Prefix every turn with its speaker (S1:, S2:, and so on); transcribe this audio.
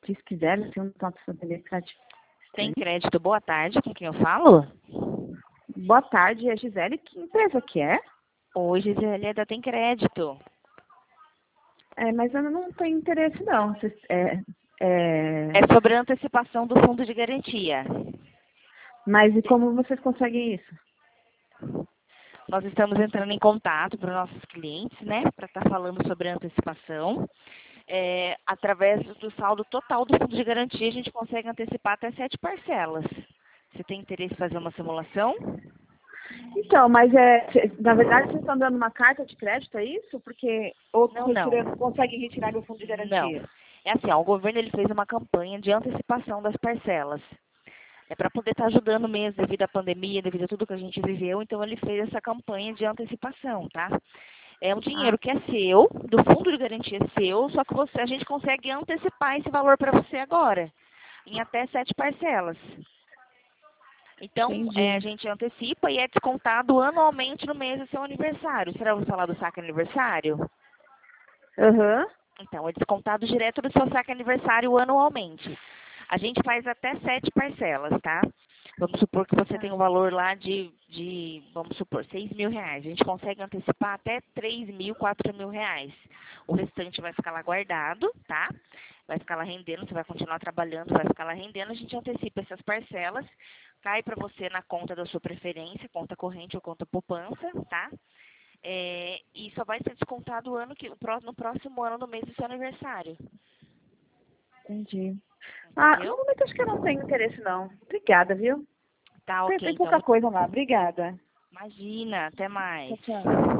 S1: se quiser, assim, um tanto administrativo.
S2: Tem crédito, boa tarde, com quem eu falo?
S1: Boa tarde, é Gisele. Que empresa que é?
S2: Oi, Gisele, é da Tem Crédito.
S1: Mas eu não tenho interesse, não.
S2: É sobre a antecipação do fundo de garantia.
S1: Mas e como vocês conseguem isso?
S2: Nós estamos entrando em contato para os nossos clientes, né, para estar falando sobre a antecipação. Através do saldo total do fundo de garantia, a gente consegue antecipar até 7 parcelas. Você tem interesse em fazer uma simulação?
S1: Então, mas na verdade vocês estão dando uma carta de crédito, é isso? Porque
S2: Não.
S1: conseguem retirar do fundo de garantia?
S2: Não. É assim, ó, o governo ele fez uma campanha de antecipação das parcelas. É para poder estar ajudando mesmo devido à pandemia, devido a tudo que a gente viveu. Então, ele fez essa campanha de antecipação, tá? É um dinheiro que é seu, do fundo de garantia seu, só que a gente consegue antecipar esse valor para você agora, em até 7 parcelas. Então,
S1: Entendi.
S2: a gente antecipa e é descontado anualmente no mês do seu aniversário. Você já ouviu falar do saque aniversário?
S1: Aham.
S2: Então, é descontado direto do seu saque aniversário anualmente. A gente faz até 7 parcelas, tá? Vamos supor que você tem um valor lá vamos supor, 6 mil reais. A gente consegue antecipar até 3 mil, 4 mil reais. O restante vai ficar lá guardado, tá? Vai ficar lá rendendo, você vai continuar trabalhando, vai ficar lá rendendo. A gente antecipa essas parcelas, cai para você na conta da sua preferência, conta corrente ou conta poupança, tá? E só vai ser descontado no próximo ano, no mês do seu aniversário.
S1: Entendi.
S2: Entendeu?
S1: No momento acho que eu não tenho interesse, não. Obrigada, viu?
S2: Tá, ok.
S1: Tem
S2: Então,
S1: pouca coisa lá. Obrigada.
S2: imagina, até
S1: Tchau,
S2: mais.
S1: tchau.